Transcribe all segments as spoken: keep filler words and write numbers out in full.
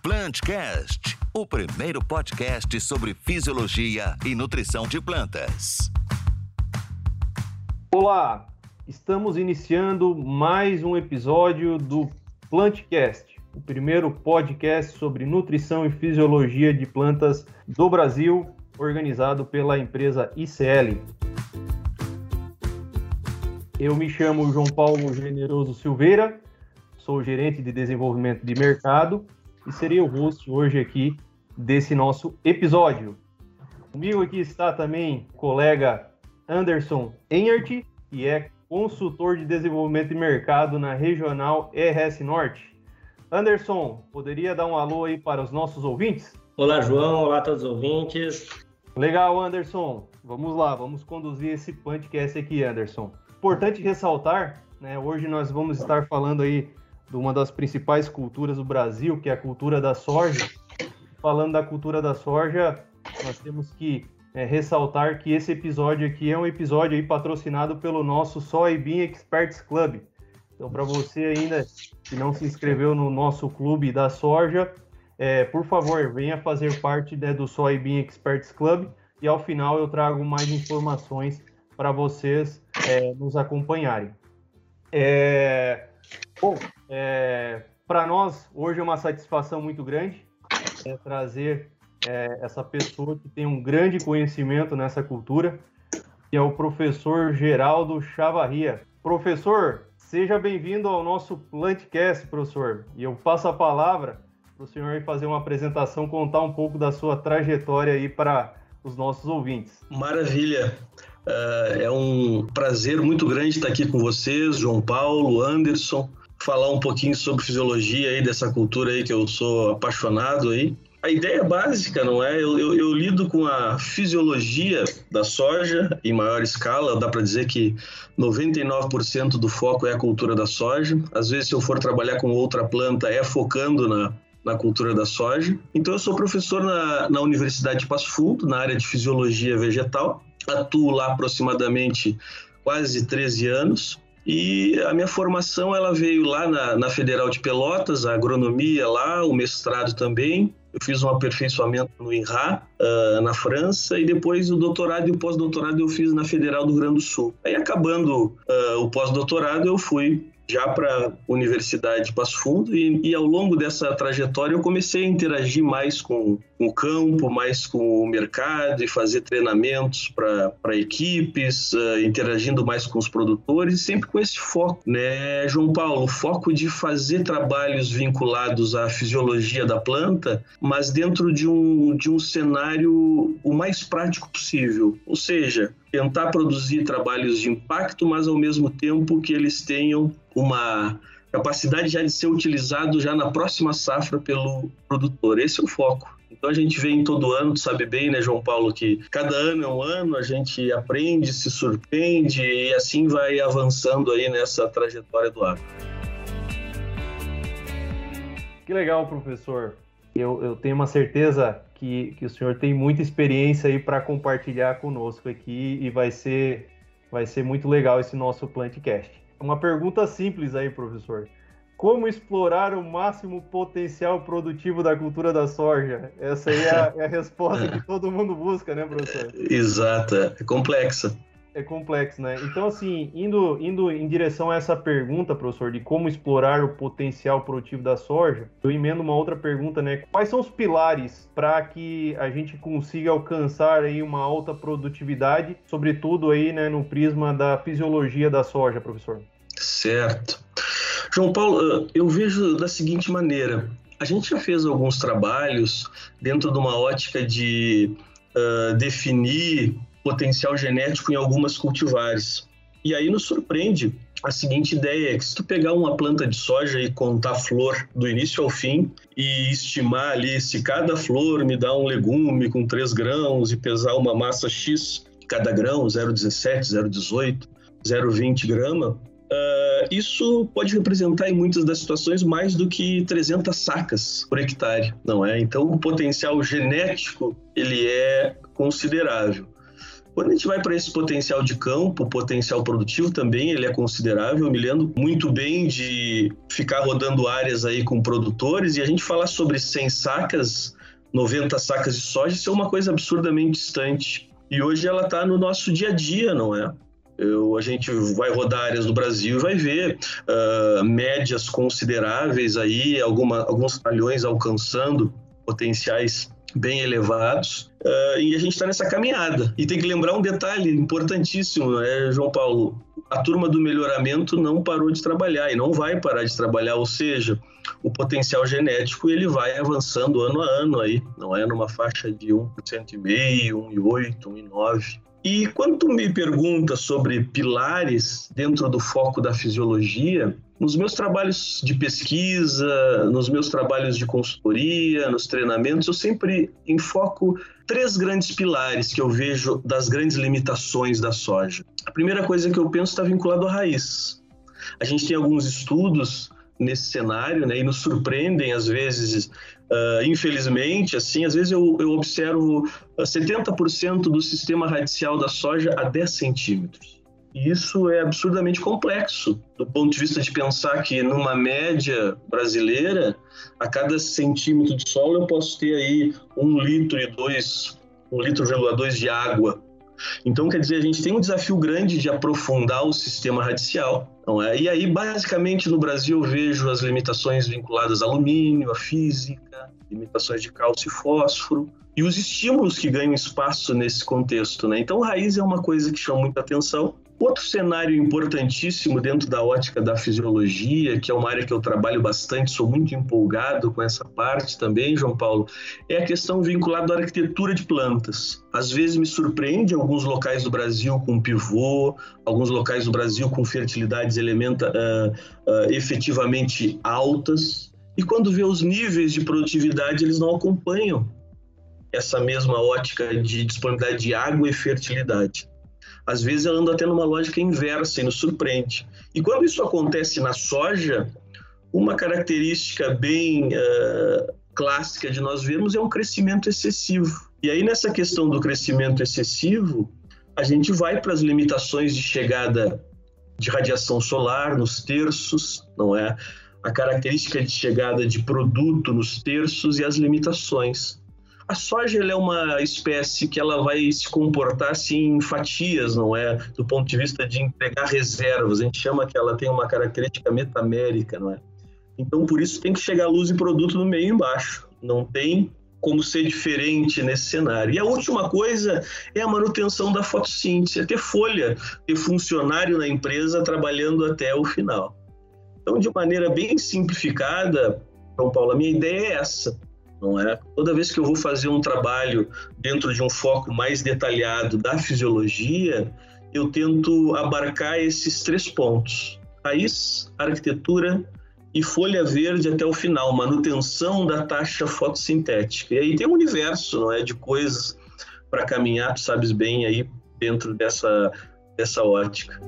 PlantCast, o primeiro podcast sobre fisiologia e nutrição de plantas. Olá, estamos iniciando mais um episódio do PlantCast, o primeiro podcast sobre nutrição e fisiologia de plantas do Brasil, organizado pela empresa I C L. Eu me chamo João Paulo Generoso Silveira, sou gerente de desenvolvimento de mercado e serei o host hoje aqui desse nosso episódio. Comigo aqui está também o colega Anderson Enhart, que é consultor de desenvolvimento de mercado na Regional R S Norte. Anderson, poderia dar um alô aí para os nossos ouvintes? Olá, João. Olá a todos os ouvintes. Legal, Anderson. Vamos lá, vamos conduzir esse podcast aqui, Anderson. Importante ressaltar, né, hoje nós vamos estar falando aí de uma das principais culturas do Brasil, que é a cultura da soja. Falando da cultura da soja, nós temos que é, ressaltar que esse episódio aqui é um episódio aí patrocinado pelo nosso Soybean Experts Club. Então, para você ainda que não se inscreveu no nosso clube da soja, é, por favor, venha fazer parte, né, do Soybean Experts Club e ao final eu trago mais informações para vocês é, nos acompanharem. É... Bom, é, para nós, hoje é uma satisfação muito grande é, trazer é, essa pessoa que tem um grande conhecimento nessa cultura, que é o professor Geraldo Chavarria. Professor, seja bem-vindo ao nosso PlantCast, professor. E eu passo a palavra para o senhor fazer uma apresentação, contar um pouco da sua trajetória aí para os nossos ouvintes. Maravilha! Uh, é um prazer muito grande estar aqui com vocês, João Paulo, Anderson, falar um pouquinho sobre fisiologia aí dessa cultura aí que eu sou apaixonado aí. A ideia básica, não é? Eu, eu, eu lido com a fisiologia da soja em maior escala, dá para dizer que noventa e nove por cento do foco é a cultura da soja. Às vezes, se eu for trabalhar com outra planta, é focando na, na cultura da soja. Então, eu sou professor na, na Universidade de Passo Fundo, na área de fisiologia vegetal. Atuo lá aproximadamente quase treze anos. E a minha formação ela veio lá na, na Federal de Pelotas, a agronomia lá, o mestrado também. Eu fiz um aperfeiçoamento no I N R A, uh, na França, e depois o doutorado e o pós-doutorado eu fiz na Federal do Rio Grande do Sul. Aí, acabando uh, o pós-doutorado, eu fui já para a Universidade de Passo Fundo e, e ao longo dessa trajetória eu comecei a interagir mais com, com o campo, mais com o mercado e fazer treinamentos para equipes, uh, interagindo mais com os produtores, sempre com esse foco, né, João Paulo? O foco de fazer trabalhos vinculados à fisiologia da planta, mas dentro de um, de um cenário o mais prático possível, ou seja, tentar produzir trabalhos de impacto, mas ao mesmo tempo que eles tenham uma capacidade já de ser utilizado já na próxima safra pelo produtor. Esse é o foco. Então a gente vem todo ano, tu sabe bem, né, João Paulo, que cada ano é um ano, a gente aprende, se surpreende e assim vai avançando aí nessa trajetória do agro. Que legal, professor. Eu, eu tenho uma certeza que, que o senhor tem muita experiência aí para compartilhar conosco aqui e vai ser, vai ser muito legal esse nosso PlantCast. Uma pergunta simples aí, professor. Como explorar o máximo potencial produtivo da cultura da soja? Essa aí é a, é a resposta que todo mundo busca, né, professor? Exato, é complexa. É complexo, né? Então, assim, indo, indo em direção a essa pergunta, professor, de como explorar o potencial produtivo da soja, eu emendo uma outra pergunta, né? Quais são os pilares para que a gente consiga alcançar aí uma alta produtividade, sobretudo aí, né, no prisma da fisiologia da soja, professor? Certo. João Paulo, eu vejo da seguinte maneira. A gente já fez alguns trabalhos dentro de uma ótica de uh, definir potencial genético em algumas cultivares. E aí nos surpreende a seguinte ideia, que se tu pegar uma planta de soja e contar flor do início ao fim e estimar ali se cada flor me dá um legume com três grãos e pesar uma massa X, cada grão, zero vírgula dezessete, zero vírgula dezoito, zero vírgula vinte grama, uh, isso pode representar em muitas das situações mais do que trezentas sacas por hectare, não é? Então o potencial genético ele é considerável. Quando a gente vai para esse potencial de campo, potencial produtivo também, ele é considerável. Eu me lembro muito bem de ficar rodando áreas aí com produtores e a gente falar sobre cem sacas, noventa sacas de soja, isso é uma coisa absurdamente distante. E hoje ela está no nosso dia a dia, não é? Eu, a gente vai rodar áreas do Brasil e vai ver uh, médias consideráveis aí, alguma, alguns talhões alcançando potenciais bem elevados, uh, e a gente está nessa caminhada. E tem que lembrar um detalhe importantíssimo, né, João Paulo? A turma do melhoramento não parou de trabalhar e não vai parar de trabalhar, ou seja, o potencial genético ele vai avançando ano a ano aí, não é numa faixa de um por cento e meio, um vírgula oito, um vírgula nove. E quando tu me pergunta sobre pilares dentro do foco da fisiologia, nos meus trabalhos de pesquisa, nos meus trabalhos de consultoria, nos treinamentos, eu sempre enfoco três grandes pilares que eu vejo das grandes limitações da soja. A primeira coisa que eu penso está vinculado à raiz. A gente tem alguns estudos nesse cenário, né, e nos surpreendem às vezes, uh, infelizmente, assim, às vezes eu, eu observo uh, setenta por cento do sistema radicial da soja a dez centímetros. E isso é absurdamente complexo, do ponto de vista de pensar que numa média brasileira, a cada centímetro de solo eu posso ter aí um litro e dois, um litro vírgula dois de água. Então, quer dizer, a gente tem um desafio grande de aprofundar o sistema radicial. Não é? E aí, basicamente, no Brasil, eu vejo as limitações vinculadas a alumínio, a física, limitações de cálcio e fósforo, e os estímulos que ganham espaço nesse contexto, né? Então, raiz é uma coisa que chama muita atenção. Outro cenário importantíssimo dentro da ótica da fisiologia, que é uma área que eu trabalho bastante, sou muito empolgado com essa parte também, João Paulo, é a questão vinculada à arquitetura de plantas. Às vezes me surpreende alguns locais do Brasil com pivô, alguns locais do Brasil com fertilidades elementa, uh, uh, efetivamente altas, e quando vê os níveis de produtividade, eles não acompanham essa mesma ótica de disponibilidade de água e fertilidade. Às vezes ela anda até numa lógica inversa e nos surpreende. E quando isso acontece na soja, uma característica bem uh, clássica de nós vermos é um crescimento excessivo. E aí nessa questão do crescimento excessivo, a gente vai para as limitações de chegada de radiação solar nos terços, não é? A característica de chegada de produto nos terços e as limitações. A soja ela é uma espécie que ela vai se comportar assim, em fatias, não é? Do ponto de vista de entregar reservas. A gente chama que ela tem uma característica metamérica, não é? Então, por isso, tem que chegar luz e produto no meio e embaixo. Não tem como ser diferente nesse cenário. E a última coisa é a manutenção da fotossíntese, é ter folha, ter funcionário na empresa trabalhando até o final. Então, de maneira bem simplificada, João Paulo, a minha ideia é essa. Não é? Toda vez que eu vou fazer um trabalho dentro de um foco mais detalhado da fisiologia, eu tento abarcar esses três pontos: raiz, arquitetura e folha verde até o final, manutenção da taxa fotossintética. E aí tem um universo, não é, de coisas para caminhar, tu sabes bem, aí dentro dessa, dessa ótica.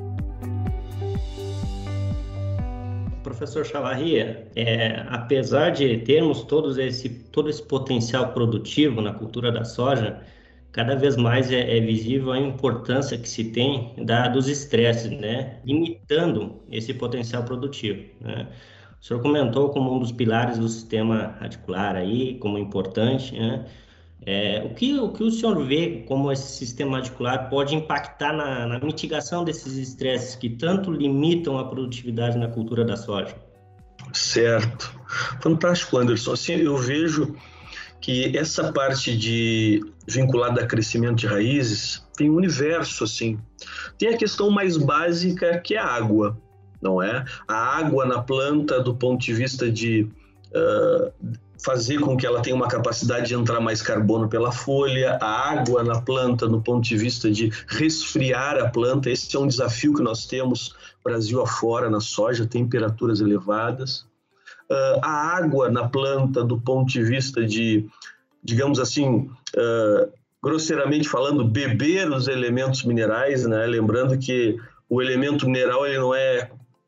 Professor Chavarria, é, apesar de termos todos esse, todo esse potencial produtivo na cultura da soja, cada vez mais é, é visível a importância que se tem da, dos estresses, né? Limitando esse potencial produtivo, né? O senhor comentou como um dos pilares do sistema radicular aí, como importante, né? É, o, que, o que o senhor vê como esse sistema radicular pode impactar na, na mitigação desses estresses que tanto limitam a produtividade na cultura da soja? Certo. Fantástico, Anderson. Assim, eu vejo que essa parte de vinculada a crescimento de raízes tem um universo, assim. Tem a questão mais básica, que é a água, não é? A água na planta, do ponto de vista de uh, fazer com que ela tenha uma capacidade de entrar mais carbono pela folha, a água na planta, no ponto de vista de resfriar a planta. Esse é um desafio que nós temos Brasil afora na soja, temperaturas elevadas. Uh, a água na planta, do ponto de vista de, digamos assim, uh, grosseiramente falando, beber os elementos minerais, né? Lembrando que o elemento mineral ele não é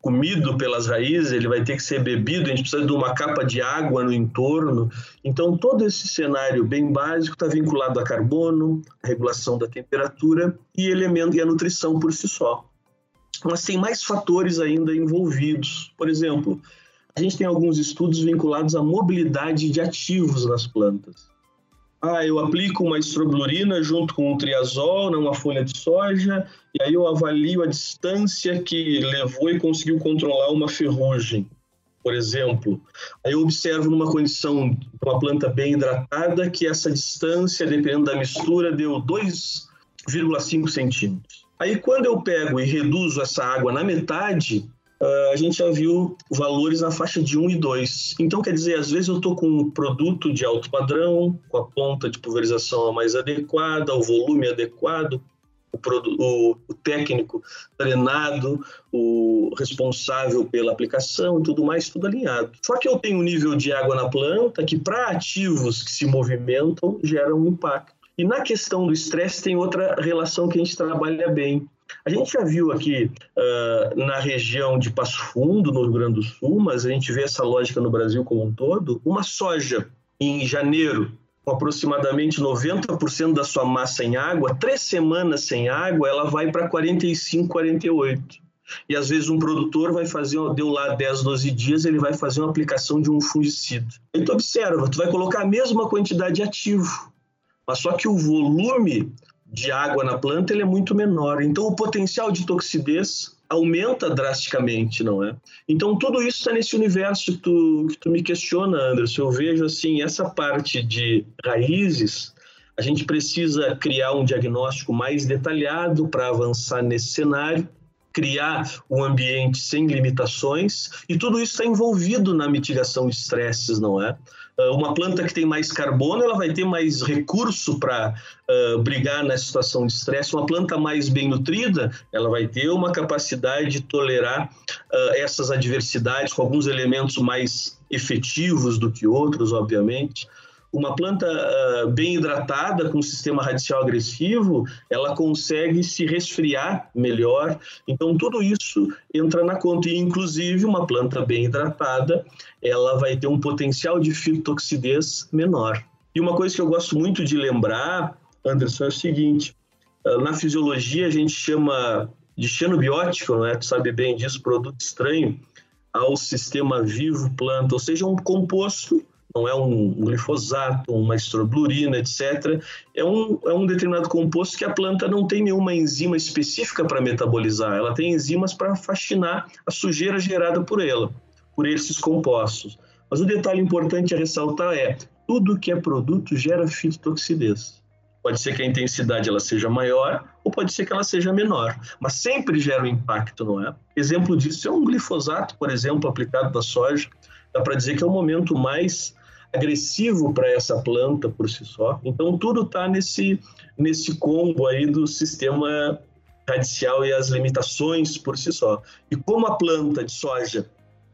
comido pelas raízes, ele vai ter que ser bebido, a gente precisa de uma capa de água no entorno. Então, todo esse cenário bem básico está vinculado a carbono, a regulação da temperatura e elemento e a nutrição por si só. Mas tem mais fatores ainda envolvidos. Por exemplo, a gente tem alguns estudos vinculados à mobilidade de ativos nas plantas. Ah, eu aplico uma estroglurina junto com um triazol numa folha de soja e aí eu avalio a distância que levou e conseguiu controlar uma ferrugem, por exemplo. Aí eu observo numa condição de uma planta bem hidratada que essa distância, dependendo da mistura, deu dois vírgula cinco centímetros. Aí quando eu pego e reduzo essa água na metade, a gente já viu valores na faixa de um e dois. Então, quer dizer, às vezes eu estou com um produto de alto padrão, com a ponta de pulverização mais adequada, o volume adequado, o, o, o técnico treinado, o responsável pela aplicação e tudo mais, tudo alinhado. Só que eu tenho um nível de água na planta que, para ativos que se movimentam, gera um impacto. E na questão do estresse tem outra relação que a gente trabalha bem. A gente já viu aqui uh, na região de Passo Fundo, no Rio Grande do Sul, mas a gente vê essa lógica no Brasil como um todo, uma soja em janeiro, com aproximadamente noventa por cento da sua massa em água, três semanas sem água, ela vai para quarenta e cinco, quarenta e oito. E às vezes um produtor vai fazer, deu lá dez, doze dias, ele vai fazer uma aplicação de um fungicida. Aí tu observa, tu vai colocar a mesma quantidade de ativo, mas só que o volume de água na planta ele é muito menor. Então, o potencial de toxidez aumenta drasticamente, não é? Então, tudo isso está nesse universo que tu, que tu me questiona, Anderson. Eu vejo, assim, essa parte de raízes, a gente precisa criar um diagnóstico mais detalhado para avançar nesse cenário, criar um ambiente sem limitações, e tudo isso está envolvido na mitigação de estresses, não é? Uma planta que tem mais carbono, ela vai ter mais recurso para uh, brigar na situação de estresse. Uma planta mais bem nutrida, ela vai ter uma capacidade de tolerar uh, essas adversidades com alguns elementos mais efetivos do que outros, obviamente. Uma planta uh, bem hidratada, com um sistema radicial agressivo, ela consegue se resfriar melhor. Então, tudo isso entra na conta. E, inclusive, uma planta bem hidratada, ela vai ter um potencial de fitotoxidez menor. E uma coisa que eu gosto muito de lembrar, Anderson, é o seguinte. Uh, na fisiologia, a gente chama de xenobiótico, não é? Tu sabe bem disso, produto estranho ao sistema vivo planta, ou seja, um composto. Não é um glifosato, uma estroglurina, etcétera. É um, é um determinado composto que a planta não tem nenhuma enzima específica para metabolizar. Ela tem enzimas para faxinar a sujeira gerada por ela, por esses compostos. Mas o detalhe importante a ressaltar é tudo que é produto gera fitotoxidez. Pode ser que a intensidade ela seja maior ou pode ser que ela seja menor, mas sempre gera um impacto, não é? Exemplo disso é um glifosato, por exemplo, aplicado na soja. Dá para dizer que é o momento mais agressivo para essa planta por si só. Então, tudo está nesse, nesse combo aí do sistema radicial e as limitações por si só. E como a planta de soja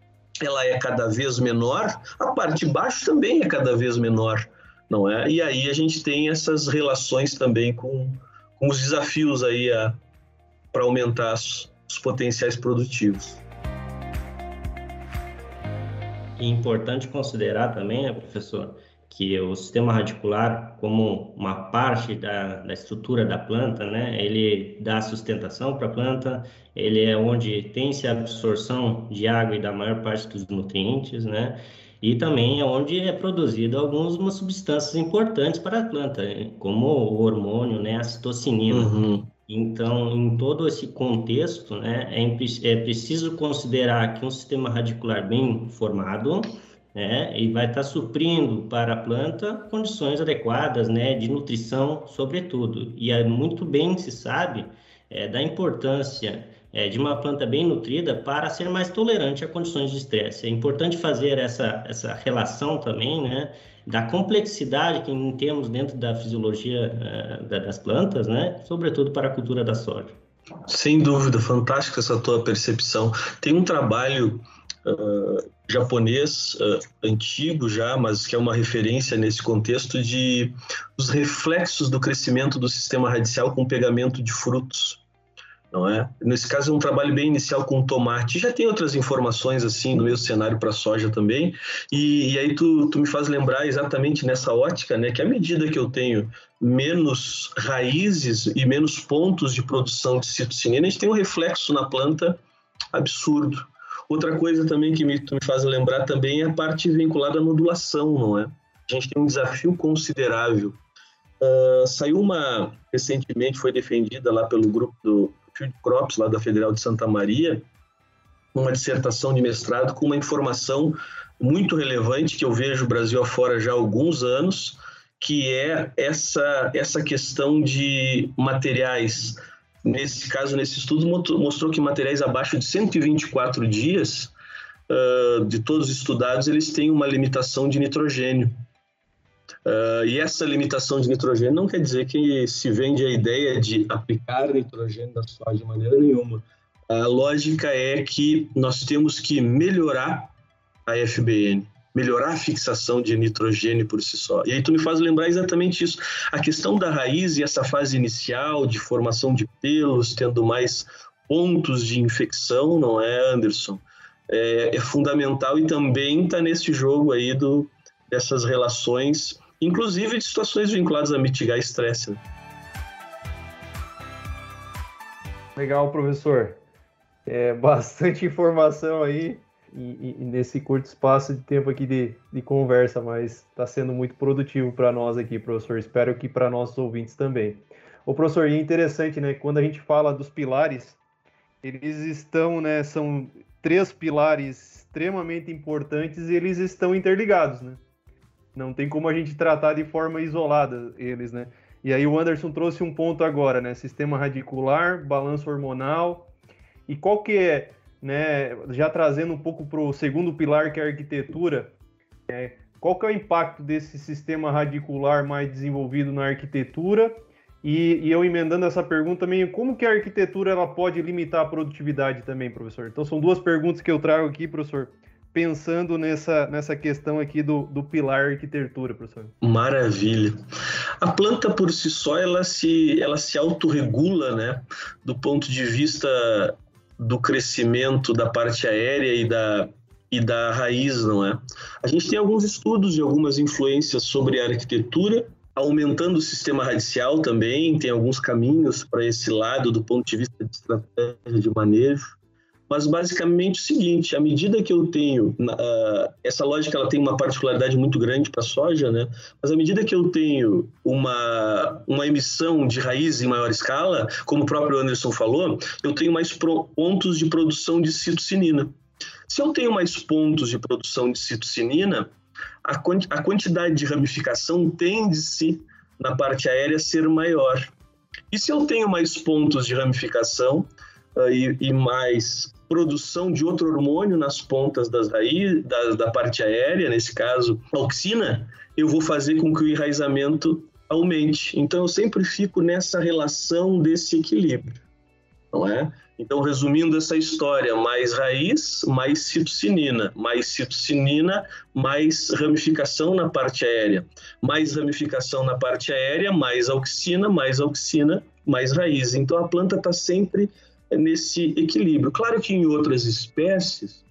ela é cada vez menor, a parte de baixo também é cada vez menor, não é? E aí a gente tem essas relações também com, com os desafios aí para aumentar os, os potenciais produtivos. É importante considerar também, né, professor, que o sistema radicular, como uma parte da, da estrutura da planta, né, ele dá sustentação para a planta, ele é onde tem-se a absorção de água e da maior parte dos nutrientes, né, e também é onde é produzido algumas substâncias importantes para a planta, como o hormônio, né, a citocinina. Uhum. Então, em todo esse contexto, né, é, é preciso considerar que um sistema radicular bem formado, né, e vai estar suprindo para a planta condições adequadas, né, de nutrição, sobretudo. E é muito bem se sabe é, da importância é, de uma planta bem nutrida para ser mais tolerante a condições de estresse. É importante fazer essa, essa relação também, né, da complexidade que temos dentro da fisiologia uh, das plantas, né? Sobretudo para a cultura da soja. Sem dúvida, fantástica essa tua percepção. Tem um trabalho uh, japonês uh, antigo já, mas que é uma referência nesse contexto de os reflexos do crescimento do sistema radicial com pegamento de frutos. não é? Nesse caso é um trabalho bem inicial com tomate. Já tem outras informações assim no meu cenário para soja também, e, e aí tu, tu me faz lembrar exatamente nessa ótica, né, que à medida que eu tenho menos raízes e menos pontos de produção de citocinina, a gente tem um reflexo na planta absurdo. Outra coisa também que me, tu me faz lembrar também é a parte vinculada à nodulação, não é? A gente tem um desafio considerável. Uh, saiu uma, recentemente foi defendida lá pelo grupo do Field Crops, lá da Federal de Santa Maria, uma dissertação de mestrado com uma informação muito relevante que eu vejo o Brasil afora já há alguns anos, que é essa, essa questão de materiais. Nesse caso, nesse estudo, mostrou que materiais abaixo de cento e vinte e quatro dias, uh, de todos estudados, eles têm uma limitação de nitrogênio. Uh, e essa limitação de nitrogênio não quer dizer que se vende a ideia de aplicar nitrogênio na soja de maneira nenhuma. A lógica é que nós temos que melhorar a F B N, melhorar a fixação de nitrogênio por si só. E aí tu me faz lembrar exatamente isso. A questão da raiz e essa fase inicial de formação de pelos, tendo mais pontos de infecção, não é, Anderson? É, é fundamental e também está nesse jogo aí do, dessas relações, inclusive de situações vinculadas a mitigar estresse. Né? Legal, professor. É bastante informação aí e, e nesse curto espaço de tempo aqui de, de conversa, mas está sendo muito produtivo para nós aqui, professor. Espero que para nossos ouvintes também. Ô, professor, e é interessante, né? Quando a gente fala dos pilares, eles estão, né? São três pilares extremamente importantes e eles estão interligados, né? Não tem como a gente tratar de forma isolada eles, né? E aí o Anderson trouxe um ponto agora, né? Sistema radicular, balanço hormonal. E qual que é, né? Já trazendo um pouco para o segundo pilar, que é a arquitetura, é, qual que é o impacto desse sistema radicular mais desenvolvido na arquitetura? E, e eu emendando essa pergunta também, como que a arquitetura ela pode limitar a produtividade também, professor? Então são duas perguntas que eu trago aqui, professor, pensando nessa, nessa questão aqui do, do pilar arquitetura, professor. Maravilha. A planta por si só, ela se, ela se autorregula, né, do ponto de vista do crescimento da parte aérea e da, e da raiz, não é? A gente tem alguns estudos e algumas influências sobre a arquitetura, aumentando o sistema radical também, tem alguns caminhos para esse lado do ponto de vista de estratégia de manejo. Mas basicamente é o seguinte, à medida que eu tenho, uh, essa lógica ela tem uma particularidade muito grande para a soja, né? Mas à medida que eu tenho uma, uma emissão de raiz em maior escala, como o próprio Anderson falou, eu tenho mais pro, pontos de produção de citocinina. Se eu tenho mais pontos de produção de citocinina, a, quanti, a quantidade de ramificação tende-se na parte aérea a ser maior. E se eu tenho mais pontos de ramificação uh, e, e mais produção de outro hormônio nas pontas das raízes, da, da parte aérea, nesse caso, a auxina, eu vou fazer com que o enraizamento aumente. Então, eu sempre fico nessa relação desse equilíbrio, não é? Então, resumindo essa história, mais raiz, mais citocinina, mais citocinina, mais ramificação na parte aérea, mais ramificação na parte aérea, mais auxina, mais auxina, mais raiz. Então, a planta está sempre nesse equilíbrio. Claro que em outras espécies,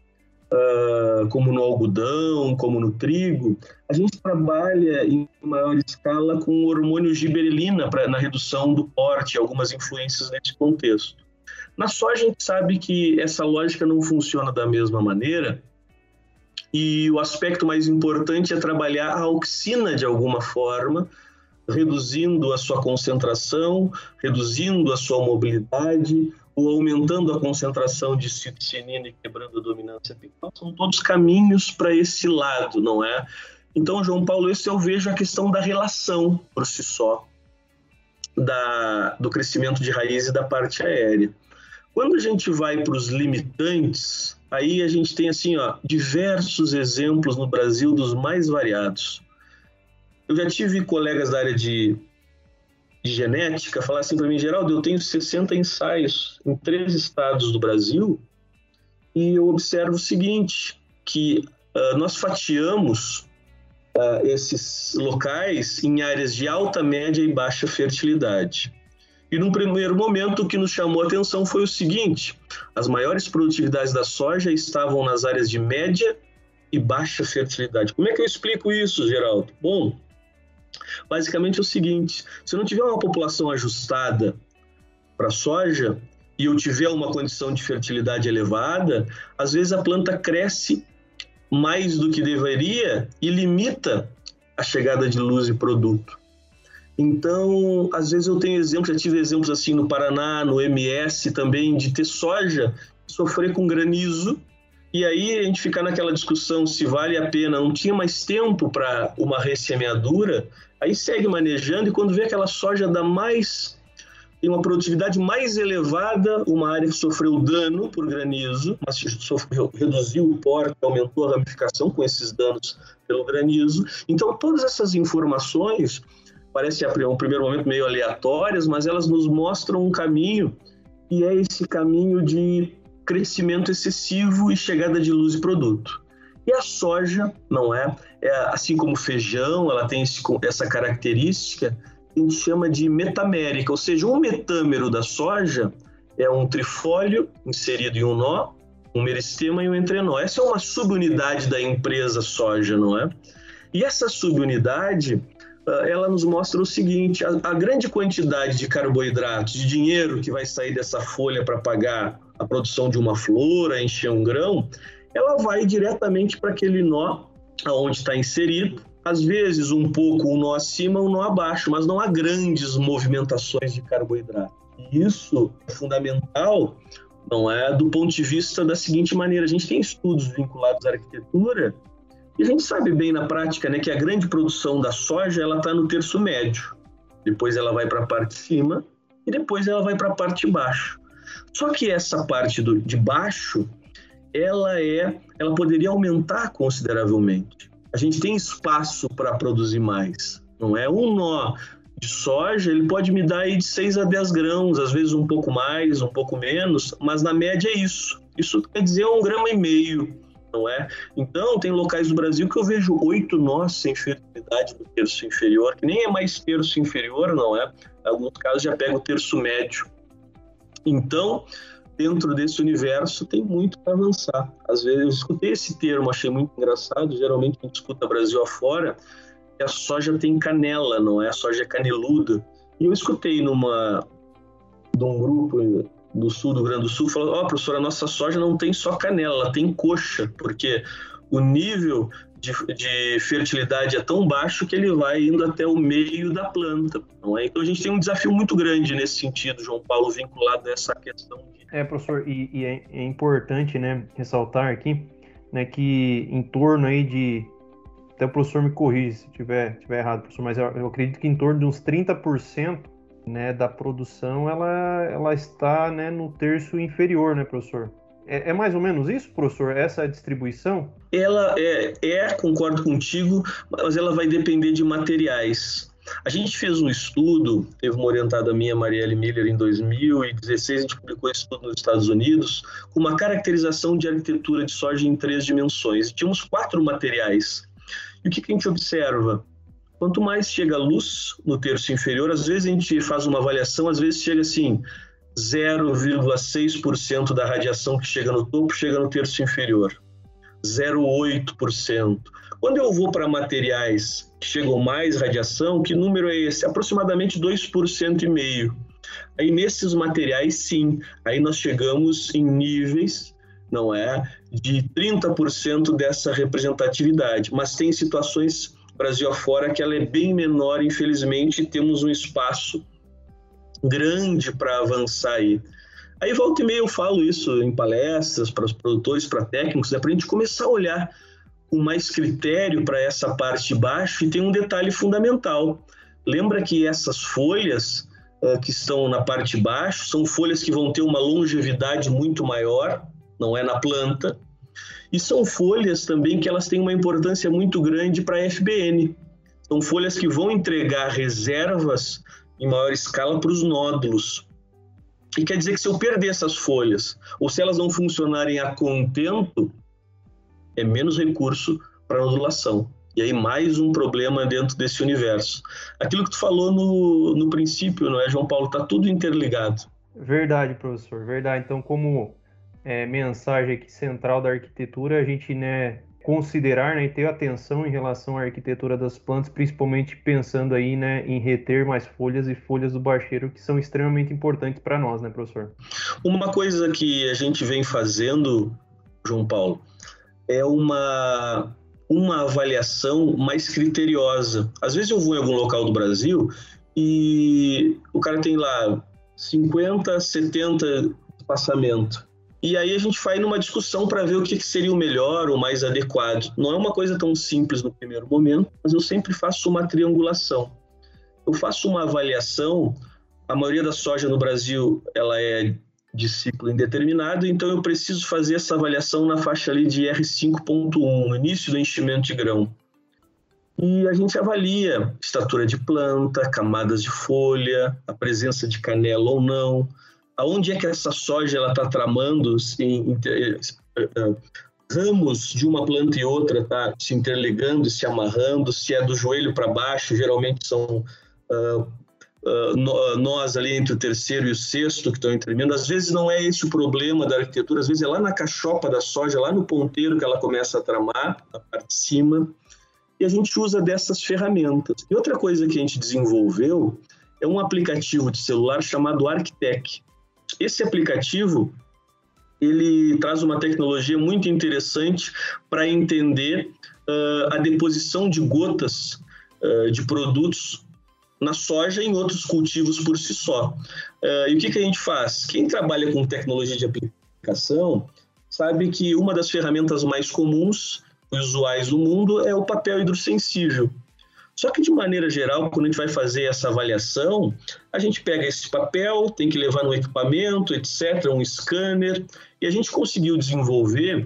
uh, como no algodão, como no trigo, a gente trabalha em maior escala com o hormônio giberelina pra, na redução do porte, algumas influências nesse contexto. Na soja, a gente sabe que essa lógica não funciona da mesma maneira e o aspecto mais importante é trabalhar a auxina de alguma forma, reduzindo a sua concentração, reduzindo a sua mobilidade, ou aumentando a concentração de citocinina e quebrando a dominância apical, são todos caminhos para esse lado, não é? Então, João Paulo, esse eu vejo a questão da relação por si só, da, do crescimento de raiz e da parte aérea. Quando a gente vai para os limitantes, aí a gente tem assim, ó, diversos exemplos no Brasil dos mais variados. Eu já tive colegas da área de de genética, falar assim para mim, Geraldo, eu tenho sessenta ensaios em três estados do Brasil e eu observo o seguinte, que uh, nós fatiamos uh, esses locais em áreas de alta, média e baixa fertilidade. E num primeiro momento o que nos chamou a atenção foi o seguinte: as maiores produtividades da soja estavam nas áreas de média e baixa fertilidade. Como é que eu explico isso, Geraldo? Bom, basicamente é o seguinte: se eu não tiver uma população ajustada para a soja e eu tiver uma condição de fertilidade elevada, às vezes a planta cresce mais do que deveria e limita a chegada de luz e produto. Então, às vezes eu tenho exemplos, já tive exemplos assim no Paraná, no M S também, de ter soja sofrer com granizo, e aí a gente fica naquela discussão se vale a pena, não tinha mais tempo para uma ressemeadura, aí segue manejando, e quando vê aquela soja dá mais, tem uma produtividade mais elevada, uma área que sofreu dano por granizo, mas sofreu, reduziu o porte, aumentou a ramificação com esses danos pelo granizo. Então, todas essas informações parecem a um primeiro momento meio aleatórias, mas elas nos mostram um caminho, e é esse caminho de crescimento excessivo e chegada de luz e produto. E a soja, não é? É assim como o feijão, ela tem esse, essa característica que a gente chama de metamérica, ou seja, um metâmero da soja é um trifólio inserido em um nó, um meristema e um entrenó. Essa é uma subunidade da empresa soja, não é? E essa subunidade, ela nos mostra o seguinte: a, a grande quantidade de carboidratos, de dinheiro que vai sair dessa folha para pagar a produção de uma flor, a encher um grão, ela vai diretamente para aquele nó onde está inserido, às vezes um pouco um nó acima, um nó abaixo, mas não há grandes movimentações de carboidrato. E isso é fundamental, não é, do ponto de vista da seguinte maneira: a gente tem estudos vinculados à arquitetura e a gente sabe bem na prática, né, que a grande produção da soja ela está no terço médio, depois ela vai para a parte de cima e depois ela vai para a parte de baixo. Só que essa parte do, de baixo, ela, é, ela poderia aumentar consideravelmente. A gente tem espaço para produzir mais, não é? Um nó de soja, ele pode me dar aí de seis a dez grãos, às vezes um pouco mais, um pouco menos, mas na média é isso. Isso quer dizer um grama e meio, não é? Então, tem locais do Brasil que eu vejo oito nós sem fertilidade no terço inferior, que nem é mais terço inferior, não é? Em alguns casos já pega o terço médio. Então, dentro desse universo tem muito para avançar. Às vezes eu escutei esse termo, achei muito engraçado, geralmente a gente escuta Brasil afora, que a soja tem canela, não é? A soja é caneluda. E eu escutei numa, de um grupo do sul do Rio Grande do Sul, falando: ó, oh, professor, a nossa soja não tem só canela, ela tem coxa, porque o nível de, de fertilidade é tão baixo que ele vai indo até o meio da planta, não é? Então a gente tem um desafio muito grande nesse sentido, João Paulo, vinculado a essa questão de... É, professor, e, e é, é importante, né, ressaltar aqui, né, que em torno aí de, até o professor me corrige se tiver, tiver errado, professor, mas eu, eu acredito que em torno de uns trinta por cento, né, da produção, ela, ela está, né, no terço inferior, né, professor? É, é mais ou menos isso, professor, essa distribuição? Ela é, é, concordo contigo, mas ela vai depender de materiais. A gente fez um estudo, teve uma orientada minha, Marielle Miller, em dois mil e dezesseis, a gente publicou esse estudo nos Estados Unidos, com uma caracterização de arquitetura de soja em três dimensões. Tínhamos quatro materiais. E o que, que a gente observa? Quanto mais chega a luz no terço inferior, às vezes a gente faz uma avaliação, às vezes chega assim, zero vírgula seis por cento da radiação que chega no topo chega no terço inferior, zero vírgula oito por cento. Quando eu vou para materiais que chegam mais radiação, que número é esse? Aproximadamente dois por cento e meio. Aí nesses materiais, sim, aí nós chegamos em níveis, não é, de trinta por cento dessa representatividade, mas tem situações Brasil afora que ela é bem menor, infelizmente, temos um espaço grande para avançar aí. Aí volta e meia eu falo isso em palestras para os produtores, para técnicos, é para a gente começar a olhar com mais critério para essa parte de baixo. E tem um detalhe fundamental: lembra que essas folhas uh, que estão na parte de baixo são folhas que vão ter uma longevidade muito maior, não é, na planta, e são folhas também que elas têm uma importância muito grande para a F B N. São folhas que vão entregar reservas em maior escala para os nódulos. E quer dizer que se eu perder essas folhas, ou se elas não funcionarem a contento, é menos recurso para a nodulação. E aí mais um problema dentro desse universo. Aquilo que tu falou no, no princípio, não é, João Paulo? Está tudo interligado. Verdade, professor, verdade. Então, como é, mensagem aqui central da arquitetura, a gente, né, considerar, né, e ter atenção em relação à arquitetura das plantas, principalmente pensando aí, né, em reter mais folhas e folhas do bacheiro, que são extremamente importantes para nós, né, professor? Uma coisa que a gente vem fazendo, João Paulo, é uma, uma avaliação mais criteriosa. Às vezes eu vou em algum local do Brasil e o cara tem lá cinquenta, setenta espaçamento. E aí a gente vai numa discussão para ver o que seria o melhor, o mais adequado. Não é uma coisa tão simples no primeiro momento, mas eu sempre faço uma triangulação. Eu faço uma avaliação, a maioria da soja no Brasil ela é de ciclo indeterminado, então eu preciso fazer essa avaliação na faixa ali de R cinco ponto um, no início do enchimento de grão. E a gente avalia estatura de planta, camadas de folha, a presença de canela ou não, aonde é que essa soja está tramando, em, em, uh, ramos de uma planta e outra tá se interligando, se amarrando, se é do joelho para baixo, geralmente são uh, uh, nós ali entre o terceiro e o sexto que estão intervindo. Às vezes não é esse o problema da arquitetura, às vezes é lá na cachopa da soja, lá no ponteiro que ela começa a tramar, na parte de cima, e a gente usa dessas ferramentas. E outra coisa que a gente desenvolveu é um aplicativo de celular chamado Arquitec. Esse aplicativo, ele traz uma tecnologia muito interessante para entender uh, a deposição de gotas uh, de produtos na soja e em outros cultivos por si só. Uh, e o que, que a gente faz? Quem trabalha com tecnologia de aplicação sabe que uma das ferramentas mais comuns e usuais do mundo é o papel hidrossensível. Só que, de maneira geral, quando a gente vai fazer essa avaliação, a gente pega esse papel, tem que levar no equipamento, etcétera, um scanner, e a gente conseguiu desenvolver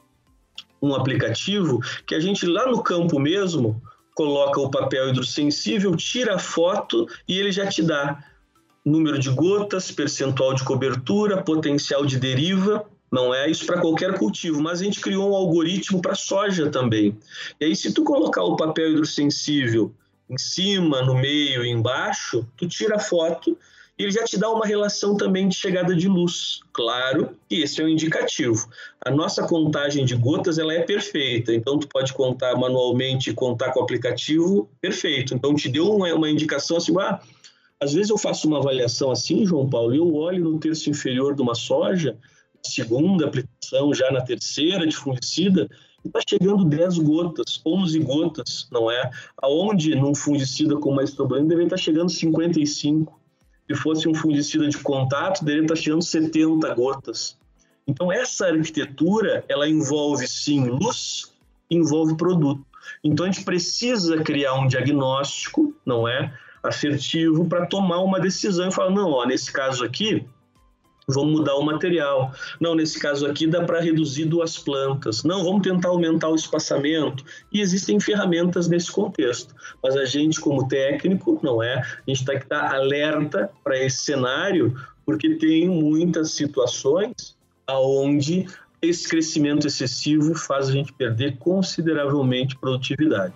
um aplicativo que a gente, lá no campo mesmo, coloca o papel hidrossensível, tira a foto e ele já te dá número de gotas, percentual de cobertura, potencial de deriva. Não é isso para qualquer cultivo, mas a gente criou um algoritmo para soja também. E aí, se tu colocar o papel hidrossensível em cima, no meio e embaixo, tu tira a foto e ele já te dá uma relação também de chegada de luz. Claro que esse é um indicativo. A nossa contagem de gotas ela é perfeita, então tu pode contar manualmente e contar com o aplicativo, perfeito. Então te deu uma, uma indicação assim, ah, às vezes eu faço uma avaliação assim, João Paulo, e eu olho no terço inferior de uma soja, segunda aplicação, já na terceira de fungicida, está chegando dez gotas, onze gotas, não é? Aonde num fungicida com mais problema deveria estar chegando cinquenta e cinco. Se fosse um fungicida de contato, deveria estar chegando setenta gotas. Então essa arquitetura, ela envolve sim luz, envolve produto. Então a gente precisa criar um diagnóstico, não é? Assertivo para tomar uma decisão e falar, não, ó, nesse caso aqui, vamos mudar o material. Não, nesse caso aqui dá para reduzir duas plantas. Não, vamos tentar aumentar o espaçamento. E existem ferramentas nesse contexto. Mas a gente, como técnico, não é? A gente tem que estar alerta para esse cenário, porque tem muitas situações onde esse crescimento excessivo faz a gente perder consideravelmente produtividade.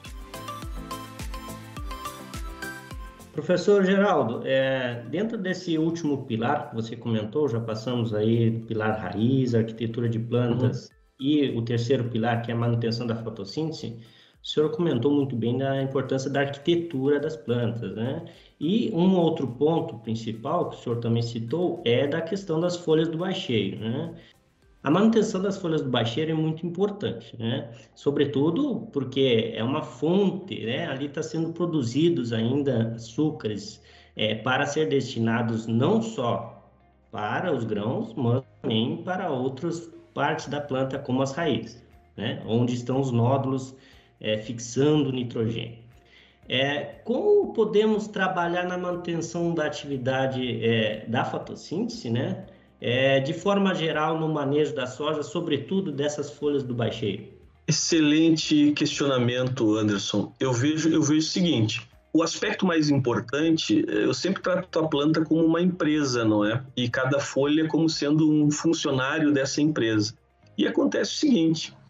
Professor Geraldo, é, dentro desse último pilar que você comentou, já passamos aí do pilar raiz, arquitetura de plantas, uhum. e o terceiro pilar, que é a manutenção da fotossíntese, o senhor comentou muito bem da importância da arquitetura das plantas, né? E um outro ponto principal, que o senhor também citou, é da questão das folhas do bacheiro, né? A manutenção das folhas do bacheiro é muito importante, né? Sobretudo porque é uma fonte, né? Ali está sendo produzidos ainda açúcares é, para ser destinados não só para os grãos, mas também para outras partes da planta, como as raízes, né? Onde estão os nódulos é, fixando nitrogênio. É, como podemos trabalhar na manutenção da atividade é, da fotossíntese, né? É, de forma geral, no manejo da soja, sobretudo dessas folhas do bacheiro? Excelente questionamento, Anderson. Eu vejo, eu vejo o seguinte, o aspecto mais importante, eu sempre trato a planta como uma empresa, não é? E cada folha como sendo um funcionário dessa empresa. E acontece o seguinte,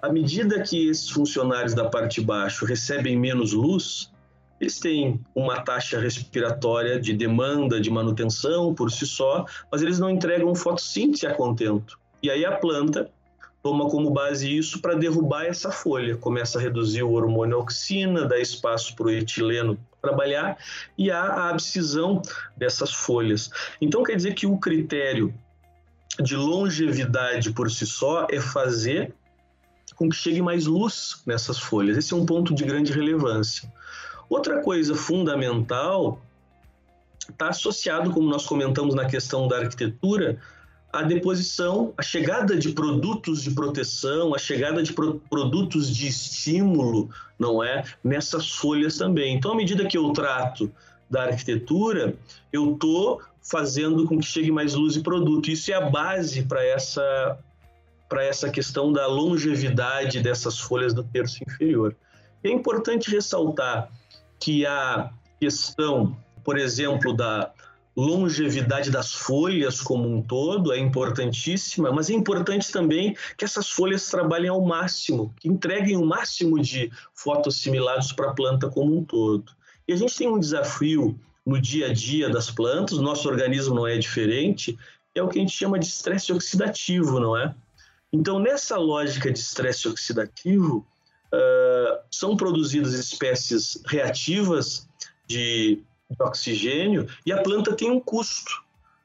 À medida que esses funcionários da parte de baixo recebem menos luz, eles têm uma taxa respiratória de demanda de manutenção por si só, mas eles não entregam fotossíntese a contento. E aí a planta toma como base isso para derrubar essa folha, começa a reduzir o hormônio auxina, dá espaço para o etileno trabalhar e há a abscisão dessas folhas. Então quer dizer que o critério de longevidade por si só é fazer com que chegue mais luz nessas folhas. Esse é um ponto de grande relevância. Outra coisa fundamental está associado, como nós comentamos na questão da arquitetura, a deposição, a chegada de produtos de proteção, a chegada de pro produtos de estímulo, não é? Nessas folhas também. Então, à medida que eu trato da arquitetura, eu estou fazendo com que chegue mais luz e produto. Isso é a base para essa, para essa questão da longevidade dessas folhas do terço inferior. E é importante ressaltar que a questão, por exemplo, da longevidade das folhas como um todo é importantíssima, mas é importante também que essas folhas trabalhem ao máximo, que entreguem o máximo de fotoassimilados para a planta como um todo. E a gente tem um desafio no dia a dia das plantas, o nosso organismo não é diferente, é o que a gente chama de estresse oxidativo, não é? Então, nessa lógica de estresse oxidativo, uh, são produzidas espécies reativas de de oxigênio, e a planta tem um custo.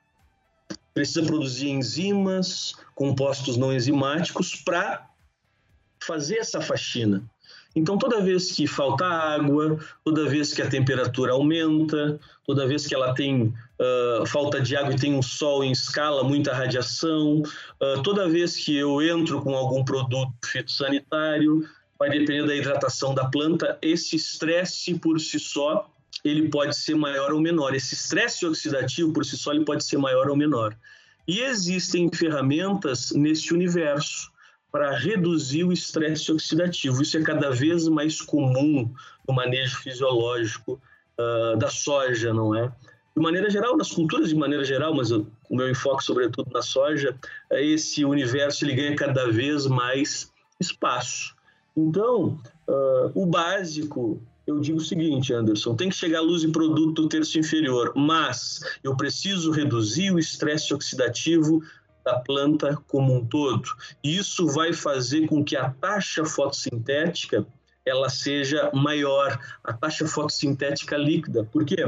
Precisa produzir enzimas, compostos não enzimáticos para fazer essa faxina. Então, toda vez que falta água, toda vez que a temperatura aumenta, toda vez que ela tem uh, falta de água e tem um sol em escala, muita radiação, uh, toda vez que eu entro com algum produto fitossanitário, vai depender da hidratação da planta, esse estresse por si só ele pode ser maior ou menor. Esse estresse oxidativo, por si só, ele pode ser maior ou menor. E existem ferramentas nesse universo para reduzir o estresse oxidativo. Isso é cada vez mais comum no manejo fisiológico uh, da soja, não é? De maneira geral, nas culturas de maneira geral, mas eu, o meu enfoque sobretudo na soja, esse universo ele ganha cada vez mais espaço. Então, uh, o básico... Eu digo o seguinte, Anderson, tem que chegar luz e produto do terço inferior, mas eu preciso reduzir o estresse oxidativo da planta como um todo. E isso vai fazer com que a taxa fotossintética ela seja maior, a taxa fotossintética líquida. Por quê?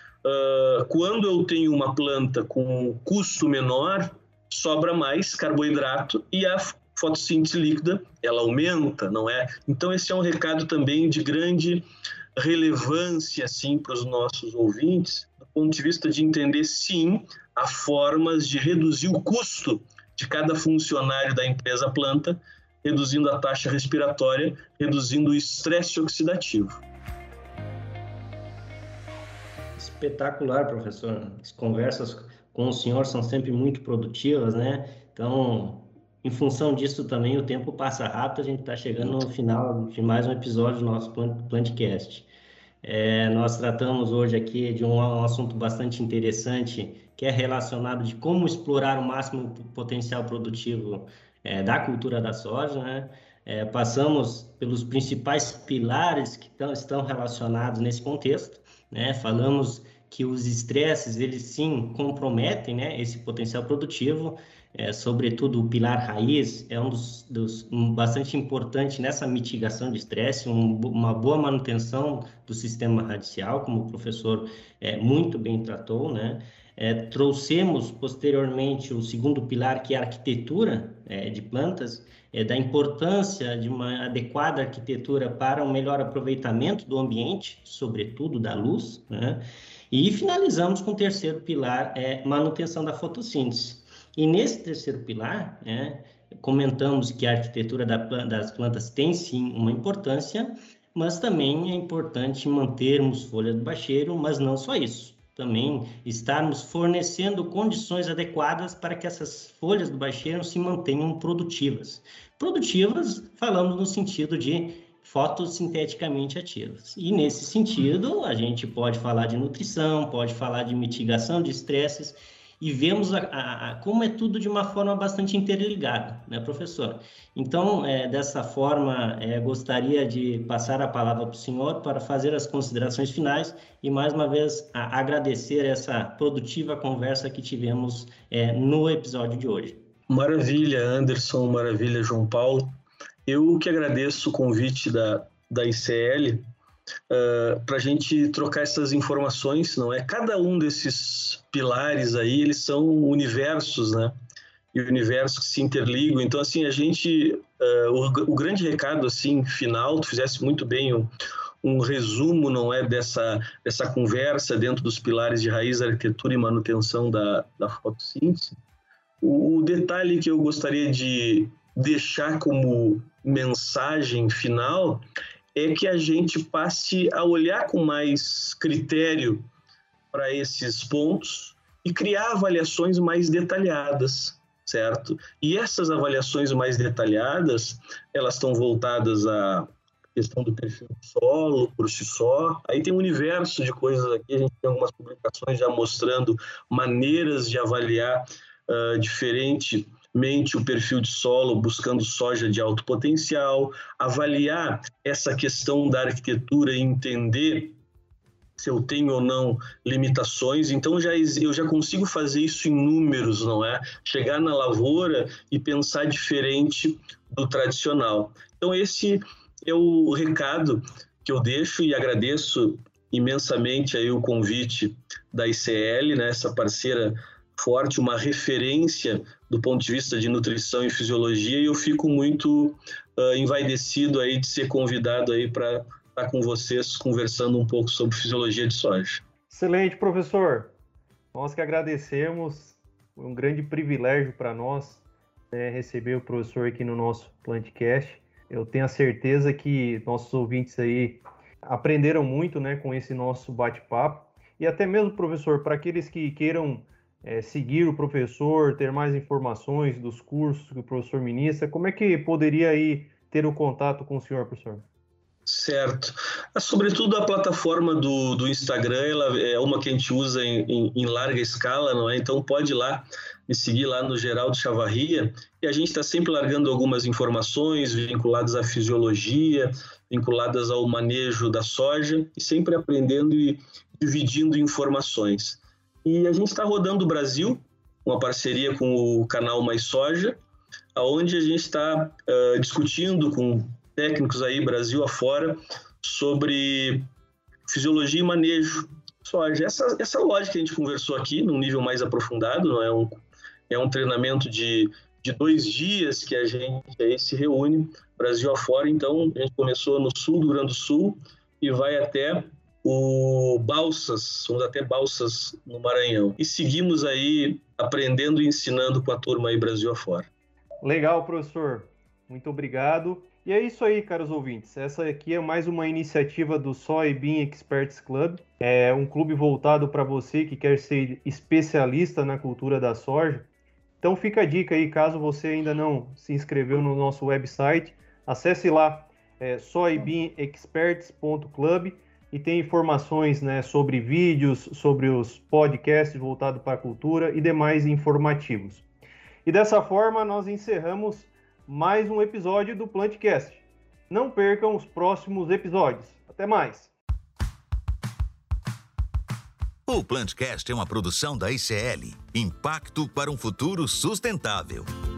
Uh, quando eu tenho uma planta com um custo menor, sobra mais carboidrato e a fotossíntese líquida, ela aumenta, não é? Então, esse é um recado também de grande relevância, assim, para os nossos ouvintes, do ponto de vista de entender, sim, há formas de reduzir o custo de cada funcionário da empresa planta, reduzindo a taxa respiratória, reduzindo o estresse oxidativo. Espetacular, professor. As conversas com o senhor são sempre muito produtivas, né? Então... Em função disso também, o tempo passa rápido, a gente está chegando no final de mais um episódio do nosso Plantcast. É, nós tratamos hoje aqui de um, um assunto bastante interessante, que é relacionado de como explorar o máximo potencial produtivo é, da cultura da soja, né? É, passamos pelos principais pilares que tão, estão relacionados nesse contexto, né? Falamos que os estresses, eles sim comprometem, né, esse potencial produtivo, é, sobretudo o pilar raiz é um dos, dos um, bastante importante nessa mitigação de estresse, um, uma boa manutenção do sistema radical, como o professor é, muito bem tratou, né? É, trouxemos posteriormente o segundo pilar, que é a arquitetura é, de plantas, é, da importância de uma adequada arquitetura para um melhor aproveitamento do ambiente, sobretudo da luz, né? E finalizamos com o terceiro pilar, é manutenção da fotossíntese. E nesse terceiro pilar, é, comentamos que a arquitetura da, das plantas tem sim uma importância, mas também é importante mantermos folhas do bacheiro, mas não só isso. Também estarmos fornecendo condições adequadas para que essas folhas do bacheiro se mantenham produtivas. Produtivas, falamos no sentido de fotossinteticamente ativas. E nesse sentido, a gente pode falar de nutrição, pode falar de mitigação de estresses, e vemos a, a, a, como é tudo de uma forma bastante interligada, né, professor? Então, é, dessa forma, é, gostaria de passar a palavra para o senhor para fazer as considerações finais e, mais uma vez, a, agradecer essa produtiva conversa que tivemos é, no episódio de hoje. Maravilha, Anderson, maravilha, João Paulo. Eu que agradeço o convite da, da I C L uh, para a gente trocar essas informações, não é? Cada um desses pilares aí, eles são universos, né? E universos que se interligam. Então, assim, a gente... Uh, o, o grande recado, assim, final, tu fizesse muito bem um, um resumo, não é? Dessa, dessa conversa dentro dos pilares de raiz, arquitetura e manutenção da, da fotossíntese. O detalhe que eu gostaria de deixar como mensagem final é que a gente passe a olhar com mais critério para esses pontos e criar avaliações mais detalhadas, certo? E essas avaliações mais detalhadas, elas estão voltadas à questão do perfil do solo por si só. Aí tem um universo de coisas aqui, a gente tem algumas publicações já mostrando maneiras de avaliar Uh, diferentemente o perfil de solo, buscando soja de alto potencial, avaliar essa questão da arquitetura e entender se eu tenho ou não limitações. Então já, eu já consigo fazer isso em números, não é? Chegar na lavoura e pensar diferente do tradicional. Então esse é o recado que eu deixo e agradeço imensamente aí o convite da I C L, né, essa parceira forte, uma referência do ponto de vista de nutrição e fisiologia, e eu fico muito uh, envaidecido aí de ser convidado aí para estar com vocês conversando um pouco sobre fisiologia de soja. Excelente, professor. Nós que agradecemos, foi um grande privilégio para nós, né, receber o professor aqui no nosso Plantcast. Eu tenho a certeza que nossos ouvintes aí aprenderam muito, né, com esse nosso bate-papo, e até mesmo, professor, para aqueles que queiram É, seguir o professor, ter mais informações dos cursos que o professor ministra, como é que poderia aí ter o contato com o senhor, professor? Certo. Sobretudo a plataforma do, do Instagram, ela é uma que a gente usa em, em, em larga escala, não é? Então pode ir lá, me seguir lá no Geraldo Chavarria, e a gente está sempre largando algumas informações vinculadas à fisiologia, vinculadas ao manejo da soja, e sempre aprendendo e dividindo informações. E a gente está rodando o Brasil, uma parceria com o canal Mais Soja, onde a gente está uh, discutindo com técnicos aí Brasil afora sobre fisiologia e manejo de soja. Essa, essa lógica que a gente conversou aqui, num nível mais aprofundado, não é um, é um treinamento de, de dois dias que a gente aí se reúne Brasil afora. Então, a gente começou no sul do Rio Grande do Sul e vai até o Balsas, vamos até Balsas no Maranhão. E seguimos aí aprendendo e ensinando com a turma aí Brasil afora. Legal, professor. Muito obrigado. E é isso aí, caros ouvintes. Essa aqui é mais uma iniciativa do Soybean Experts Club. É um clube voltado para você que quer ser especialista na cultura da soja. Então fica a dica aí, caso você ainda não se inscreveu no nosso website, acesse lá, é, soybean experts ponto club. E tem informações, né, sobre vídeos, sobre os podcasts voltados para a cultura e demais informativos. E dessa forma nós encerramos mais um episódio do Plantcast. Não percam os próximos episódios. Até mais! O Plantcast é uma produção da I C L, Impacto para um Futuro Sustentável.